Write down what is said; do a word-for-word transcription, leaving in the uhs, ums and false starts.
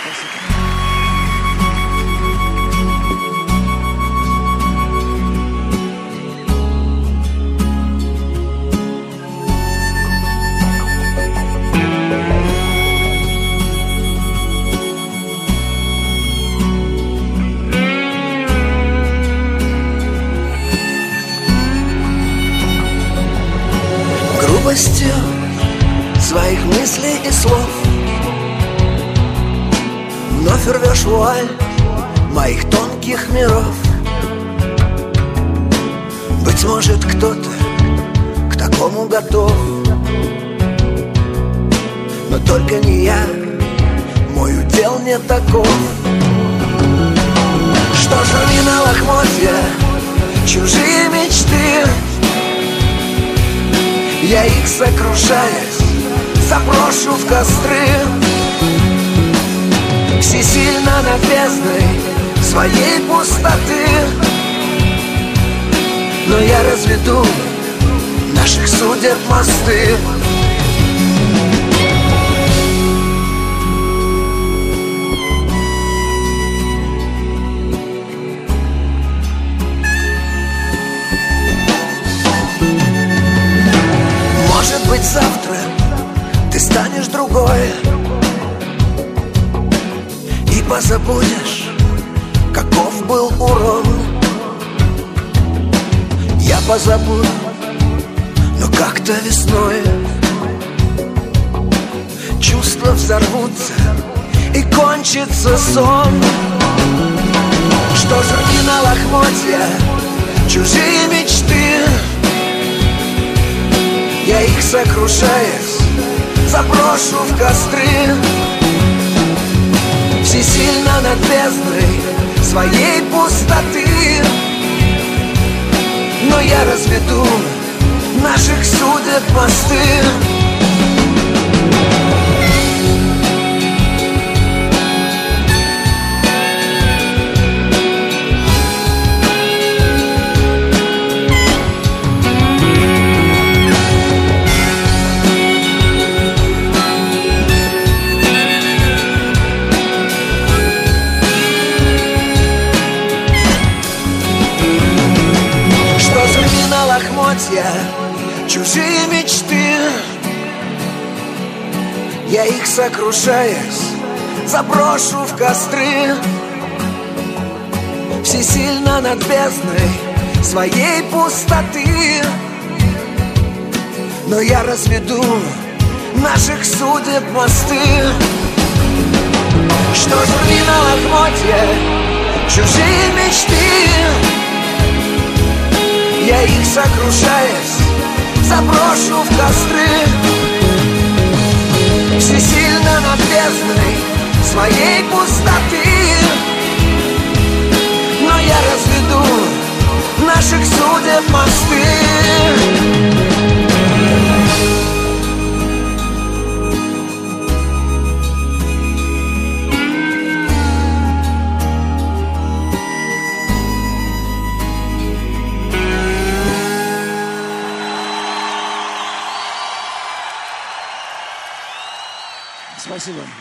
Грубостью своих мыслей и слов вновь рвешь вуаль моих тонких миров. Быть может, кто-то к такому готов, но только не я, мой удел не таков. Что ж, рви на лохмотья чужие мечты, я их, сокрушаясь, заброшу в костры. Всесильно над бездной своей пустоты, но я разведу наших судеб мосты. Может быть, завтра ты станешь другой и позабудешь, каков был урон. Я позабуду, но как-то весной чувства взорвутся и кончится сон. Что ж, рви на лохмотья чужие мечты, я их, сокрушаясь, заброшу в костры. Всесильно над бездной своей пустоты, но я разведу наших судеб мосты. Чужие мечты, я их, сокрушаясь, заброшу в костры. Всесильно над бездной своей пустоты, но я разведу наших судеб мосты. Что ж, рви на лохмотья чужие мечты, я их, сокрушаясь, заброшу в костры. Всесильно над бездной своей пустоты, но я разведу наших судеб мосты. Спасибо.